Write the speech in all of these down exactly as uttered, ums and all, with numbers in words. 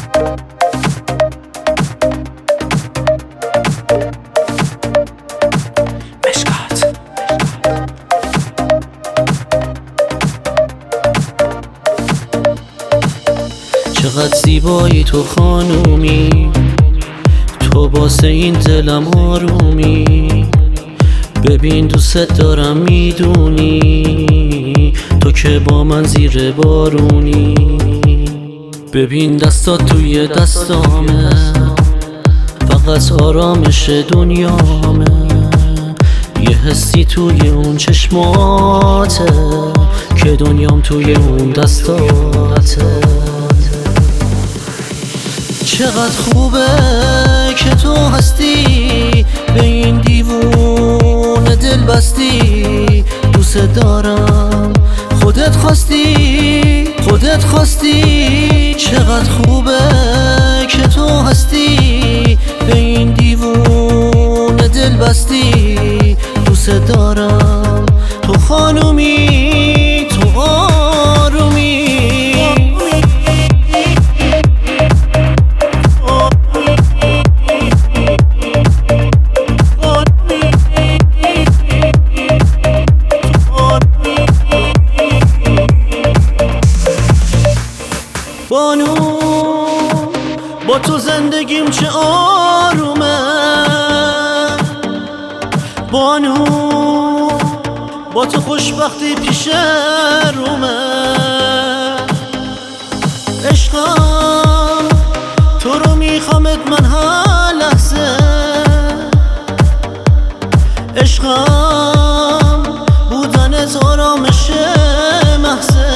چقدر زیبایی تو خانومی، تو واسه این دلم آرومی. ببین دوست دارم میدونی، تو که با من زیر بارونی. ببین دستات توی دستامه، فقط آرامش دنیامه. یه حسی توی اون چشماته، که دنیام توی اون دستاته. چقدر خوبه که تو هستی، به این دیوون دل بستی. دوست دارم خودت خواستی، خودت خواستی. چقدر خوبه که تو هستی، به این دیوون دل بستی. دوست دارم تو خانومی، تو آرومی. بانو با تو زندگیم چه آرومه. بانو با تو خوشبختی پیش رومه. عشقم تو رو میخوامت من هر لحظه. عشقم بودنت آرامش محضه.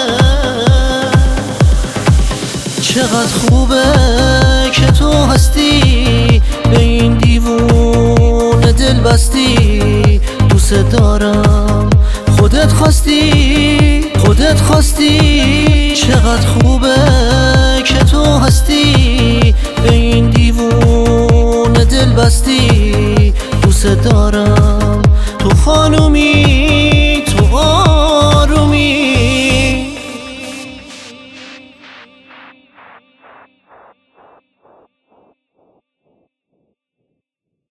چقدر خوبه که تو هستی، به این دیوون دل بستی. دوست دارم خودت خواستی، خودت خواستی. چقدر خوبه که تو هستی، به این دیوون دل بستی. دوست دارم